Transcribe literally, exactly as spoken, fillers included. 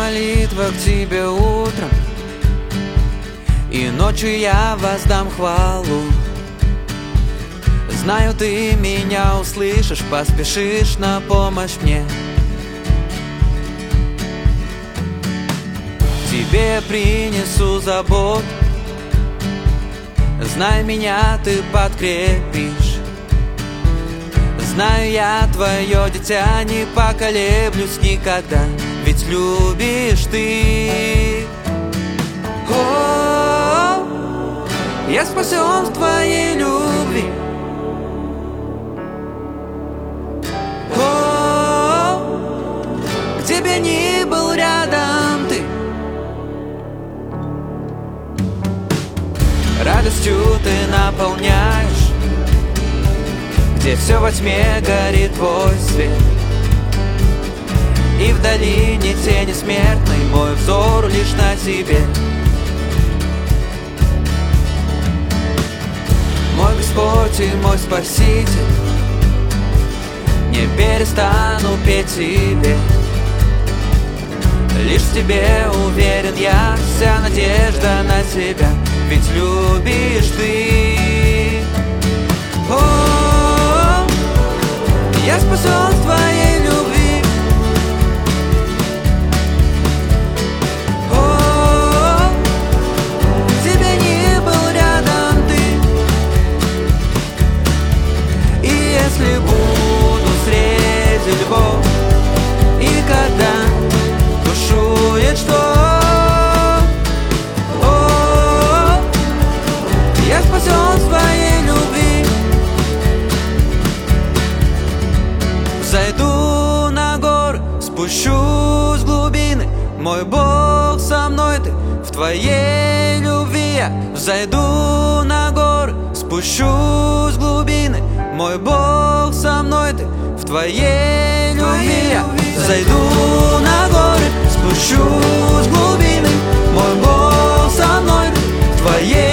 молитва к тебе утром, и ночью я воздам хвалу. Знаю, ты меня услышишь, поспешишь на помощь мне. Тебе принесу забот, знай, меня ты подкрепишь. Знаю, я твое дитя, не поколеблюсь никогда, ведь любишь ты. О, я спасен в твоей любви. О, где бы ни был рядом ты, радостью ты наполняешь, где все во тьме горит твой свет. И в долине тени смертной мой взор лишь на тебе. Мой Господь и мой Спаситель, не перестану петь тебе. Лишь в тебе уверен я, вся надежда на тебя, ведь любишь ты. О, я спасен в твоей любви. О, где бы ни был рядом ты, и если буду среди львов, и когда бушует шторм, о, я спасен в твоей любви. Зайду на горы, спущусь в глубины, мой Бог со мной, ты в твоей любви. Я зайду на горы, спущусь в глубины, мой Бог со мной, ты в твоей любви. Я зайду на горы, спущусь в глубины, мой Бог со мной, ты в твоей